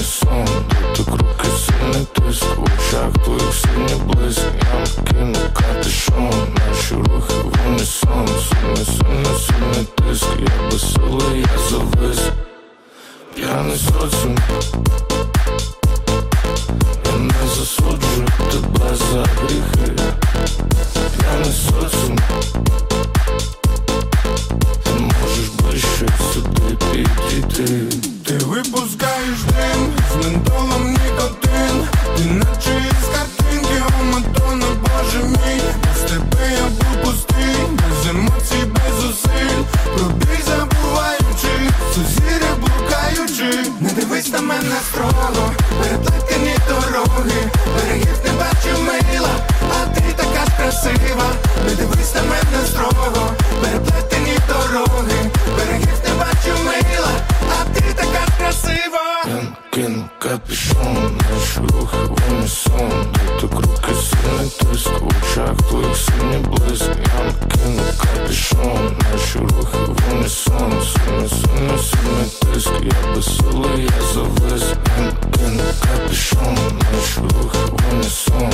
унісон. Дотик руки, сильний тиск, в очах твоїх синій блиск. Я кину капюшон, наші рухи в унісон. Сильний, сильний, сильний тиск, я безсилий, я завис. П'яний соціум, я не засуджую тебе за гріхи. П'яний соціум, ти можеш ближче сюди підійти. Ти випускаєш дим, з ментолом нікотин. Ти наче із картинки, о Мадонна, боже мій. Без тебе я був пустий, без емоцій, без зусиль. Пробіг забуваючи, сузір'я блукаючи. Не дивись на мене строго, переплетені дороги. Берегів не бачив мила, а ти така ж красива. Не дивись на мене строго, переплетені дороги. Берегів не бачив мила, а ти така ж красива. Я кину капюшон, наші рухи в унісон. Дотик руки, сильний тиск, в очах твоїх синій блиск. Я кину капюшон, наші рухи в унісон. Сильний, сильний, сильний тиск, я безсилий, я завис. Я кину капюшон, наші рухи в унісон.